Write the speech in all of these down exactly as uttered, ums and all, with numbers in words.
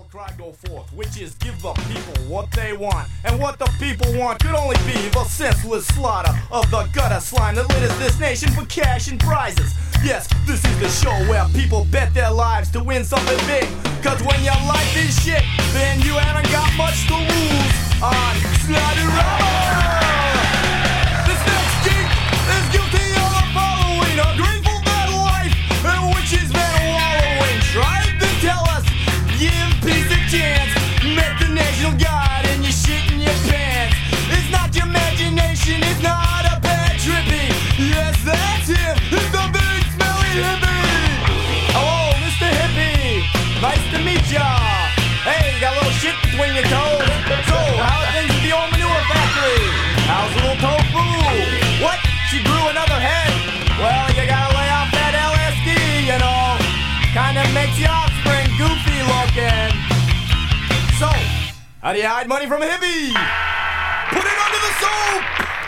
cry go forth, which is give the people what they want. And what the people want could only be the senseless slaughter of the gutter slime that litters this nation for cash and prizes. Yes, this is the show where people bet their lives to win something big. Cause when your life is shit, then you haven't got much to lose on Sliderama. This next geek is guilty of the following: a grateful bad life in which he's been wallowing. Tried to tell us, give peace a chance, met the national guard and you shit in your pants. It's not your imagination, it's not a bad trippy. Yes, that's him, it's the big smelly hippie. Hello, Mister Hippie, nice to meet ya. Hey, you got a little shit between your toes. So, how are things at the old manure factory? How's little tofu? What? She grew another head? Well, you gotta lay off that L S D, you know. Kinda makes your offspring goofy looking. So, how do you hide money from a hippie? Put it under the soap!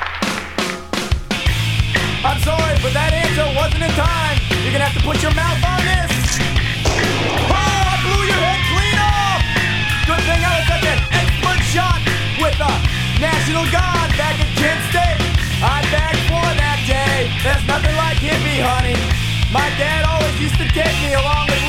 I'm sorry, but that answer wasn't in time. You're gonna have to put your mouth on this. Oh, I blew your head clean off! Good thing I was such an expert shot with the National Guard back at Kent State. I bagged for that day. There's nothing like hippie hunting. My dad always used to take me along with